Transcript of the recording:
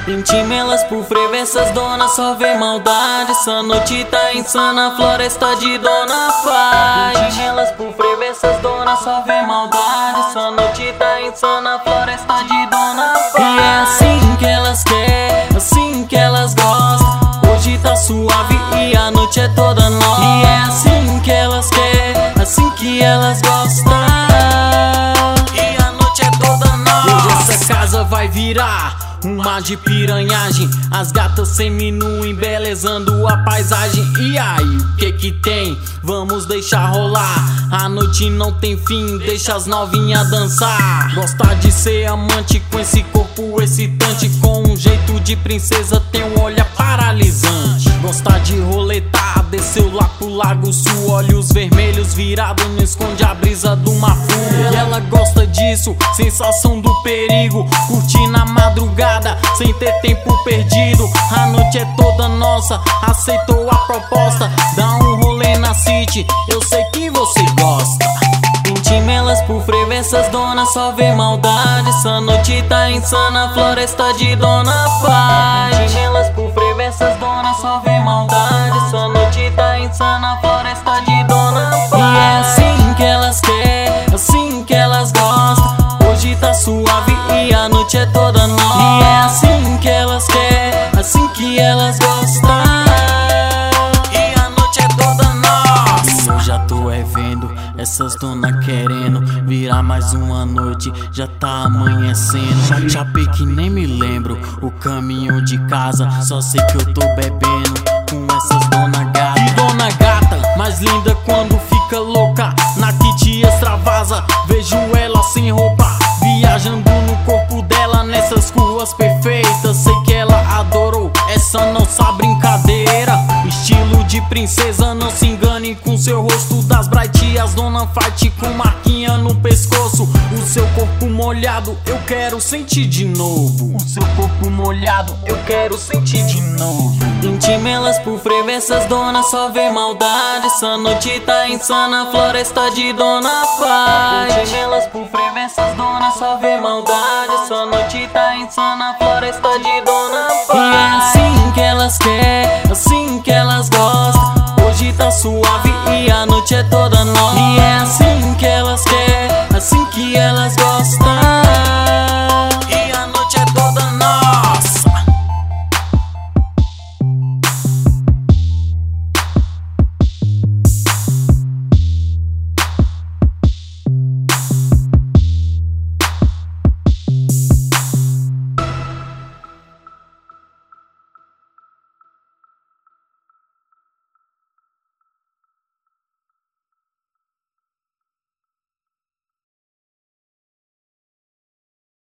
Intime elas por frevo, essas donas só vê maldade. Essa noite tá insana, floresta de Dona Paz. Intime elas por frevo, essas donas só vê maldade. Essa noite tá insana, floresta de Dona Paz. E é assim que elas querem, assim que elas gostam. Hoje tá suave e a noite é toda nossa. E é assim que elas querem, assim que elas gostam. E a noite é toda nossa. Hoje essa casa vai virar um mar de piranhagem, as gatas seminu embelezando a paisagem. E aí, o que que tem? Vamos deixar rolar. A noite não tem fim, deixa as novinhas dançar. Gostar de ser amante com esse corpo excitante, com um jeito de princesa, tem um olhar paralisante. Gostar de roletar, desceu lá pro Lago Sul, olhos vermelhos virados, não esconde a brisa do Mafu. E ela gosta disso, sensação do perigo, curtir na madrugada, sem ter tempo perdido. A noite é toda nossa, aceitou a proposta, dá um rolê na city, eu sei que você gosta. Intime elas por frevo, essas donas só vê maldade. Essa noite tá insana, floresta de Dona Paz. Intime elas por frevo, essas donas só vê maldade. Essa noite tá insana, floresta de Dona Paz. E é assim que elas querem, assim que elas gostam. Hoje tá suave e a noite é toda nossa. E é assim que elas querem, assim que elas gostam. E a noite é toda nossa. Eu já tô vendo essas donas querendo virar mais uma noite, já tá amanhecendo. Chapei que nem me lembro o caminho de casa, só sei que eu tô bebendo com essas dona gata. E dona gata, mais linda quando fica louca, na kit extravasa, vejo ela sem roupa, viajando no corpo dela nessas ruas perfeitas. Sei que ela adorou essa nossa brincadeira, estilo de princesa, não se engane com seu rosto das bright. As dona fight com marquinha no pescoço, o seu corpo molhado eu quero sentir de novo. O seu corpo molhado eu quero sentir de novo. Intime elas por frevo, essas donas só vê maldade. Essa noite tá insana, floresta de Dona Paz. Intime elas por frevo, essas donas só vê maldade. Essa noite tá insana, floresta de Dona Paz.